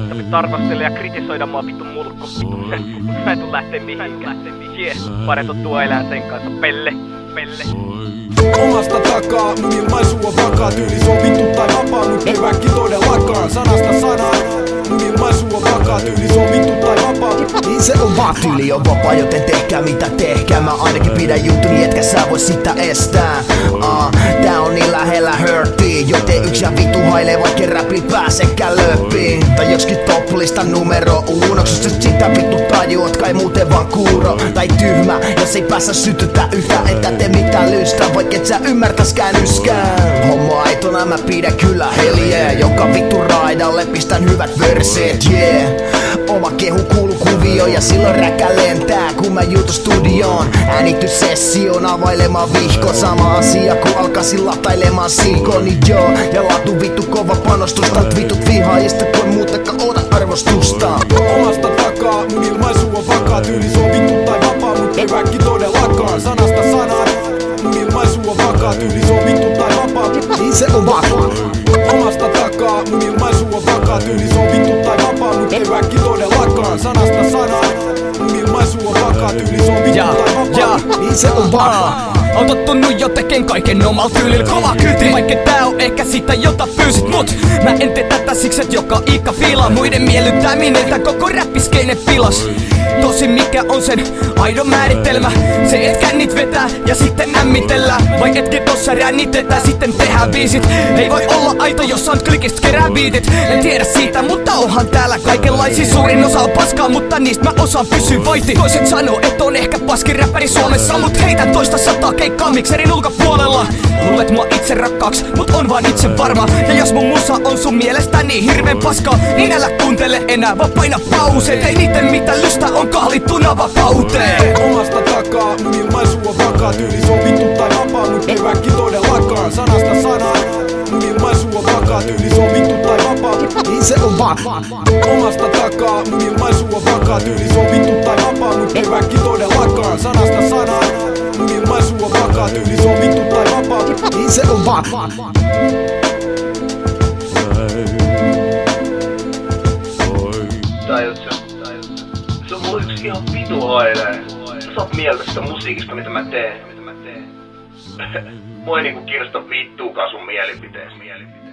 Sä vittu arvostella ja kritisoida mua vittu mulkku. Mä en tuu lähtee mihinkään. Jee, parempi tuo elää sen kanssa. Pelle. Omasta takaa, mun ilmaisu on vakaa. Tyyli se on vittu tai vapaa, mut ei väkki todellakaan. Sanasta sanaan, mun ilmaisu on vakaa. Tyyli se on vittu tai vapaa. Niin se on vaan, tyyli on vapaa, joten tehkää mitä tehkää. Mä ainakin pidän juttuni, etkä sä voi sitä estää. Tää on niin lähellä hurtia, joten yks ja vittu hailee, vaikka räplit pääsekään löppiin. Tai joksikin toplista numero uunoksusta, sitä vittu tajuat, kai muuten vaan kuuro. Tai tyhmä, jos ei päässä sytytä yhtään, että te mitään lystä, vaikka et sä ymmärtäskään yskään. Homma aitona mä pidän kyllä heljeä, joka vittu raidalle pistän hyvät verseet, yeah. Oma kehu kuuluu kuvio ja silloin räkä lentää, kun mä jutu studioon. Äänityssessioon availemaan vihko, sama asia kun alkaisin latailemaan siikoni, joo. Ja laatu vittu kova panostusta, vitut vihaajista kun muutakaan oota arvostusta. Omasta takaa, mun ilmaisu on vakaa. Tyyli se on vittu tai vapaa, mut ei väkki todellakaan. Sanasta sanaan, mun ilmaisu on vakaa. Tyyli se on vittu tai vapaa. Niin se on vakaa. Omasta takaa, mun ilmaisu on vakaa. Tyyli se on vittu tai vapaa, mut ei väkki todellakaan. Sanasta sanaan, mun ilmaisu on vakaa. Tyyli se on vittu tai vapaa. Niin se on vakaa. On tottunut jo tekeen kaiken omal tyylillä kova kyti. Vaikka tää on ehkä sitä jota pyysit mut mä en tee tätä siksi et joka iikka fiilaa muiden miellyttäminen tää koko räppiskeinen pilas. Tosin mikä on sen aidon määritelmä? Se et kännit vetää ja sitten ämmitellään. Vai etkin tossa rännitetään sitten tehdään biisit. Ei voi olla aito jos on klikistä kerää biitit. En tiedä siitä mutta onhan täällä kaikenlaisia. Suurin osa on paskaa mutta niistä mä osaan pysyä voitti. Toiset sanoo et on ehkä paskin räppäri Suomessa, mut heitän toista sataa keikkaa mikserin ulkopuolella. Luulet mua itse rakkaaks, mut on vaan itse varma. Ja jos mun musa on sun mielestä niin hirveen paskaa, niin älä kuuntele enää, vaan paina pauseet. Ei niitten mitä lystä on kahlittuna vapauteen. Omasta takaa, mun ilmaisu on vakaa. Tyyli se on vittu tai vapaa, mut ei väkki todellakaan. Sanasta sanaan, mun ilmaisu on vakaa. Tyyli se on vittu tai vapaa. Niin se on vakaa. Omasta takaa, mun ilmaisu on vakaa. Tyyli se on vittu tai vapaa, mut ei väkki todellakaan. Sanasta sanaan, mun ilmaisu on vakaa. Tyyli se on vittu tai vapaa. Niin se on vakaa. Tajut sä? Se on mulla yksi ihan vitu hailee. Sä saat mieltä sitä musiikista mitä mä teen. Mua ei niinku kiinnosta vittuukaan sun mielipitees.